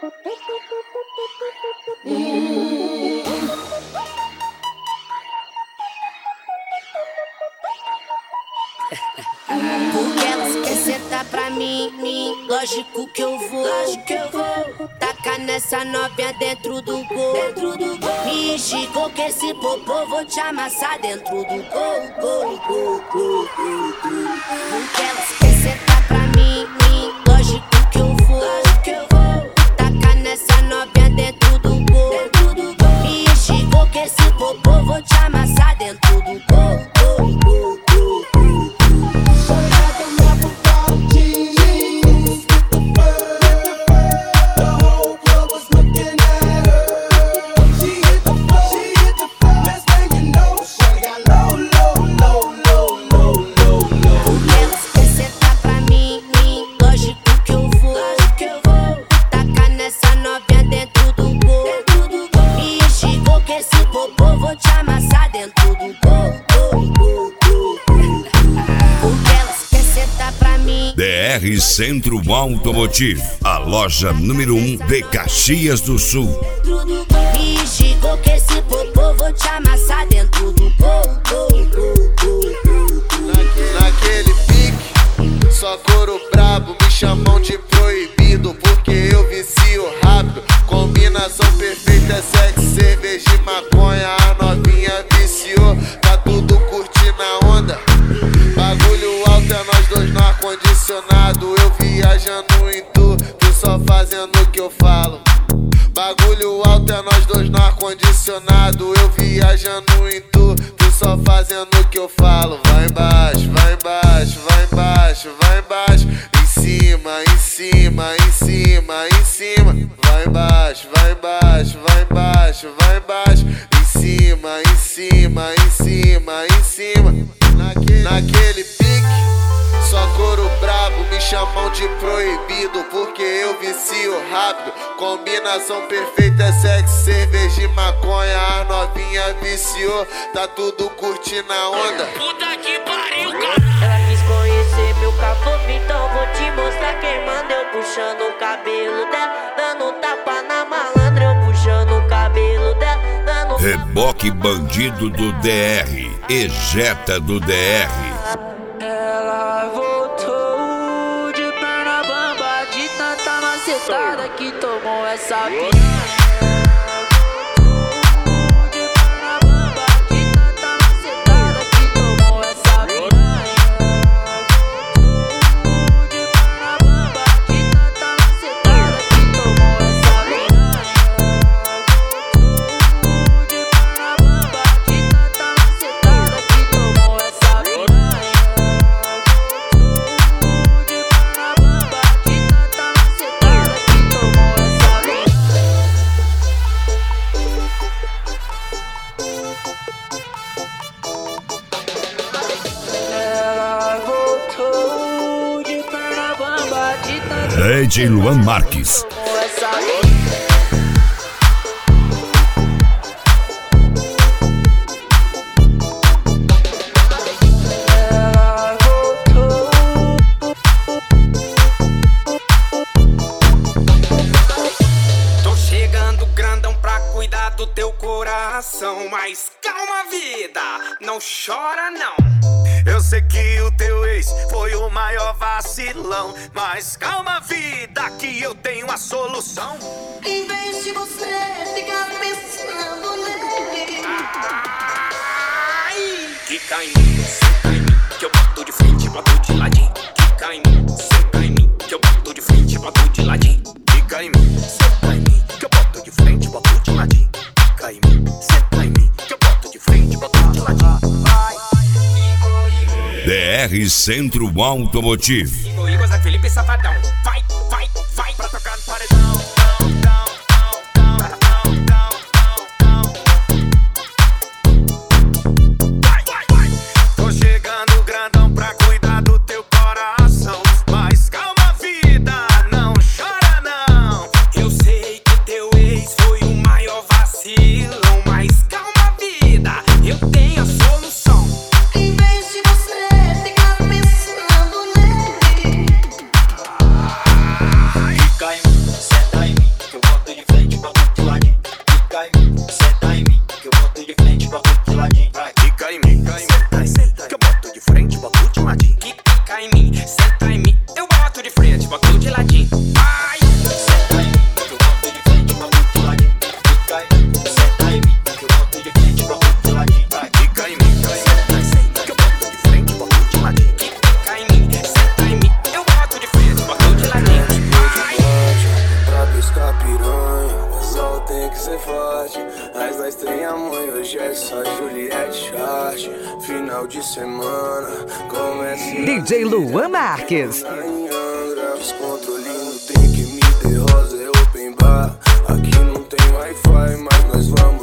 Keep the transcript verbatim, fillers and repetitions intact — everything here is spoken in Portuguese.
Porque elas querem sentar pra mim, mim, lógico que eu vou, lógico que eu vou. Tacar nessa novinha dentro do gol, dentro do gol. Me xingou que esse popô vou te amassar dentro do gol, gol, gol, gol, gol, gol. Porque elas querem sentar pra mim, mim, lógico que eu vou, lógico que eu vou. Tacar nessa novinha dentro do gol, dentro do gol. Me xingou que esse popô vou te amassar dentro do gol, gol, gol, gol, gol. D R Centro Automotivo, a loja número um de Caxias do Sul. Me xingou que esse popô vou te amassar dentro do gol, gol, gol, gol. Naquele pique, só couro brabo, me chamam de proibido porque eu vicio rápido. Combinação perfeita é sexo, cerveja e maconha. A novinha viciou, tá tudo curtindo a onda. Bagulho alto é nós dois no ar-condicionado. Eu viajando em tu, tu só fazendo o que eu falo. Bagulho alto é nós dois no ar-condicionado. Eu viajando em tu, tu só fazendo o que eu falo. Vai embaixo, vai embaixo, vai embaixo, vai embaixo. Em cima, em cima, em cima, em cima. Vai embaixo, vai embaixo, vai embaixo, vai embaixo. Em cima, em cima, em cima, em cima. Naquele, naquele pique, só couro brabo, me chamam de proibido porque eu vicio rápido. Combinação perfeita é sexo, cerveja e maconha. A novinha viciou, tá tudo curtindo a onda. Puta que pariu, cara. Ela quis conhecer meu cafofo, então vou te mostrar quem manda. Eu puxando o cabelo dela, dando tapa na malandra. Eu puxando o cabelo dela, dando Reboque bandido do D R, ejeta do D R. Ela voltou de perna bamba, de tanta macetada que tomou essa vida. D J Luan Marques. Tô chegando grandão pra cuidar do teu coração. Mas calma, vida, não chora não. Eu sei que o teu ex foi o maior vacilão, mas calma, vida, que eu tenho a solução. Em vez de você ficar pensando nele, Ai, quica em mim, senta em mim, que eu boto de frente, boto de ladinho. Quica em mim, senta em mim, que eu boto de frente, boto de ladinho. Fica em mim, senta em mim, que eu boto de frente, boto de ladinho. Fica em mim, senta em mim, que eu boto de frente, boto de ladinho. D R Centro Automotivo. Igor, Igor, Zé Felipe, Safadão. Vai, vai, vai pra tocar no paredão. Vai, vai, vai. Tô chegando grandão pra cuidar do teu coração, mas calma, vida, não chora não. Eu sei que teu ex foi o maior vacilão, mas calma, vida, eu tenho a solução. em vez de você ficar pensando nele, senta em mim. Eu boto de frente, boto de ladinho. Vai, senta em mim, eu boto de frente, boto de ladinho. Fica em mim, senta em mim, eu boto de frente, boto de ladinho. Fica em mim, senta, senta, que eu boto de frente, boto de ladinho. Fica em mim, senta em mim, eu boto de frente, boto de ladinho. Vai. Pra pescar piranha, o sol tem que ser forte. Mas nós tem amanhã, hoje é só Juliette Chart. Final de semana, começa D J Luan Marques. Os controlinhos tem que me der rosa, é open bar. Aqui não tem Wi-Fi, mas nós vamos